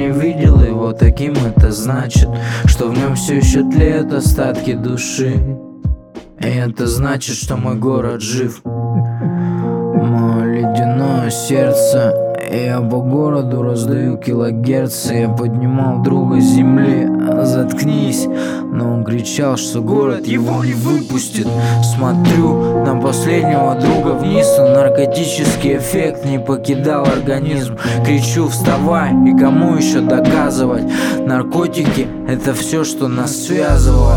не видел его таким, это значит, что в нем все еще тлеют остатки души. И это значит, что мой город жив. Мое ледяное сердце, я по городу раздаю килогерцы. Я поднимал друга с земли, заткнись. Но он кричал, что город его не выпустит. Смотрю на последнего друга вниз, но наркотический эффект не покидал организм. Кричу: вставай, и кому еще доказывать? Наркотики — это все, что нас связывало.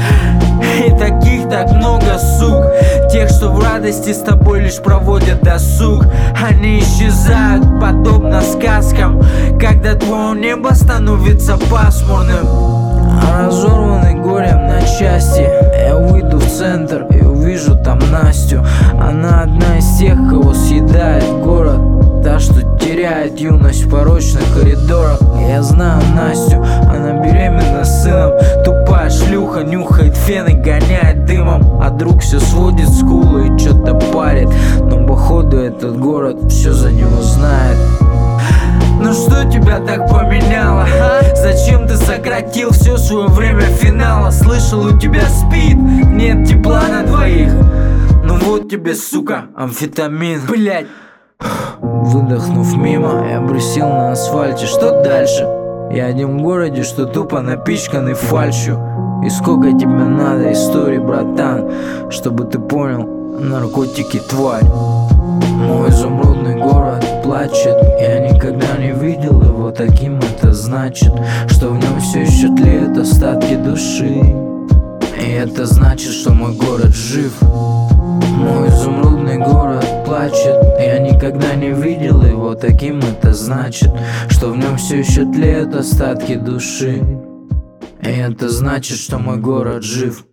И таких так много, сук, тех, что в радости с тобой лишь проводят досуг. Они исчезают, подобно сказкам, когда твое небо становится пасмурным. Разорванный горем на части, я выйду в центр и увижу там Настю. Она одна из тех, кого съедает город, та, что теряет юность в порочных коридорах. Я знаю Настю, она беременна сыном. Тупая шлюха нюхает фен и гоняет дымом, а друг все сводит скулы и что-то парит. Но походу этот город все за него знает. Ну что тебя так поменяло, а? Зачем ты сократил все свое время финала? Слышал, у тебя спид, нет тепла на двоих. Ну вот тебе, сука, амфетамин, блять. Выдохнув мимо, я присел на асфальте. Что дальше? Я один в городе, что тупо напичканный фальшью. И сколько тебе надо историй, братан, чтобы ты понял, наркотики тварь. Мой изумрудный город плачет, я никогда не видел его таким. Это значит, что в нем все еще тлеют остатки души. И это значит, что мой город жив. Мой изумрудный город плачет, я никогда не видел его таким. Это значит, что в нем все еще тлеют остатки души. И это значит, что мой город жив.